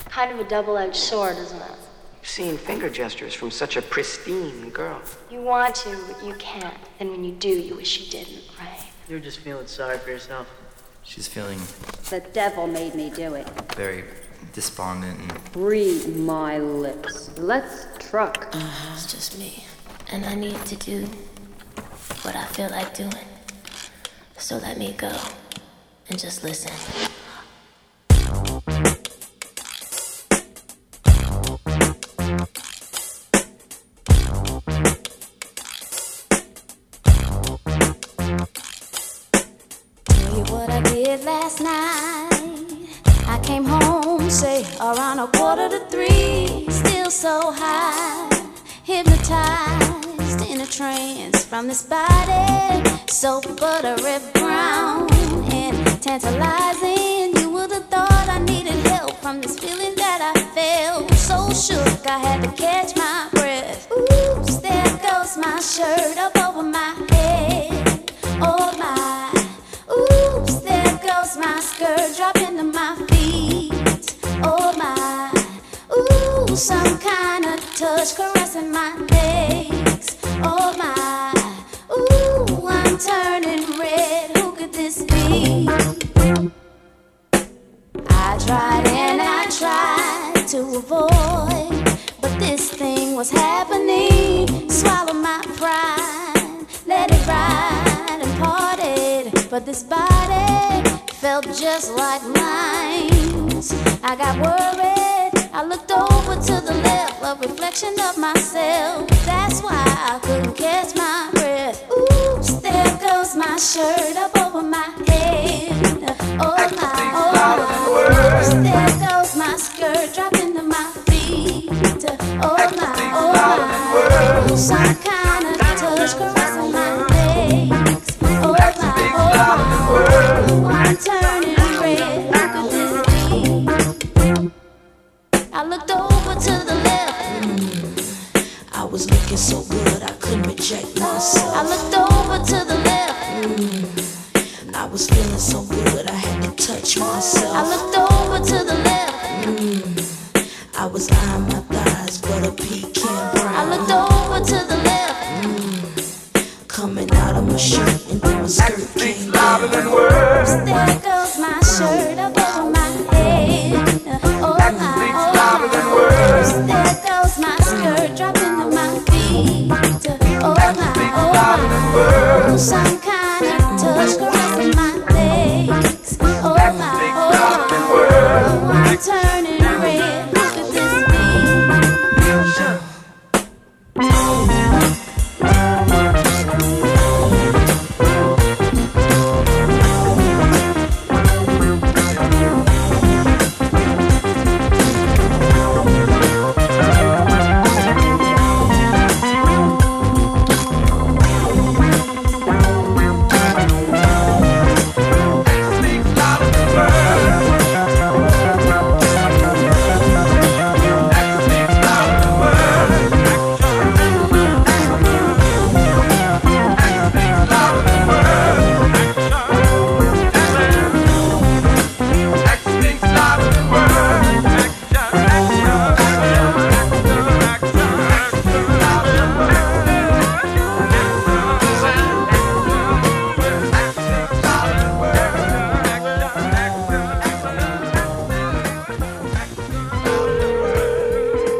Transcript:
Kind of a double-edged sword, isn't it? Seeing finger gestures from such a pristine girl. You want to, but you can't. And when you do, you wish you didn't, right? You're just feeling sorry for yourself. She's feeling The devil made me do it. very despondent and Read my lips. Let's truck. It's just me. And I need to do what I feel like doing. So let me go and just listen. Tell you what I did last night. I came home, say, around 2:45, still so high, hypnotized in a trance from this body, so buttery brown and tantalizing. You would have thought I needed help from this feeling that I felt. So shook, I had to catch my breath. Oops, there goes my shirt up over my head. Oh my, oops, there goes my skirt dropping to my feet. Oh my, ooh, some kind of touch caressing my legs. Oh my, ooh, I'm turning red. Who could this be? I tried and I tried to avoid, but this thing was happening. Swallow my pride, let it ride and parted. But this body felt just like mine. I got worried, I looked over to the left, a reflection of myself. That's why I couldn't catch my breath. Oops, there goes my shirt up over my head. Oh my, oh my, oops, there goes my skirt dropping to my feet. Oh my, oh my, oops, some kind of touch caressing my legs. Oh my, oh my, ooh, I'm turning red. How could this be? I looked over to the left. I was looking so good I couldn't reject myself. I looked over to the left. I was feeling so good I had to touch myself. I looked over